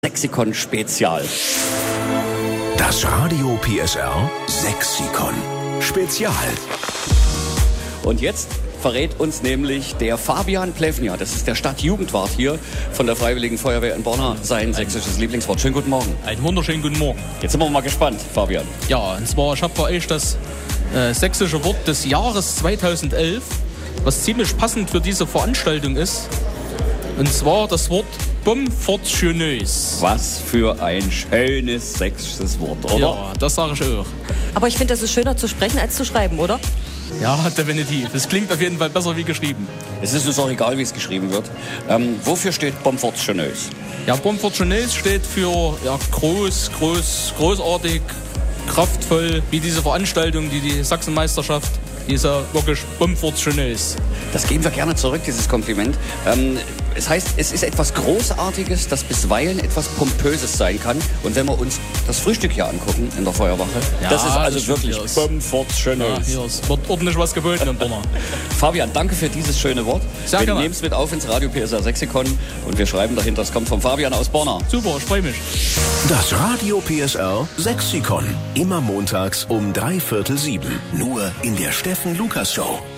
Sexikon Spezial. Das Radio PSR Sexikon Spezial. Und jetzt verrät uns nämlich der Fabian Plewnia, das ist der Stadtjugendwart hier von der Freiwilligen Feuerwehr in Borna, sein sächsisches Lieblingswort. Schönen guten Morgen. Einen wunderschönen guten Morgen. Jetzt sind wir mal gespannt, Fabian. Ja, und zwar, ich habe für euch das sächsische Wort des Jahres 2011, was ziemlich passend für diese Veranstaltung ist. Und zwar das Wort Bomfortionös. Was für ein schönes sächsisches Wort, oder? Ja, das sage ich auch. Aber ich finde, das ist schöner zu sprechen als zu schreiben, oder? Ja, definitiv. Es klingt auf jeden Fall besser wie geschrieben. Es ist uns auch egal, wie es geschrieben wird. Wofür steht Bomfortionös? Ja, Bomfortionös steht für großartig, kraftvoll, wie diese Veranstaltung, die Sachsenmeisterschaft. Die ist ja wirklich bomfortionös. Das geben wir gerne zurück, dieses Kompliment. Es heißt, es ist etwas Großartiges, das bisweilen etwas Pompöses sein kann. Und wenn wir uns das Frühstück hier angucken in der Feuerwache, Ja, das ist also das wirklich bomfortionös. Ja, hier wird ordentlich was geboten in Borna. Fabian, danke für dieses schöne Wort. Sehr Wir gerne. nehmen es mit auf ins Radio PSR Sexikon und wir schreiben dahinter, es kommt von Fabian aus Borna. Super, ich freue mich. Das Radio PSR Sexikon. Immer montags um 6:45. Nur in der Steffen Lukas Show.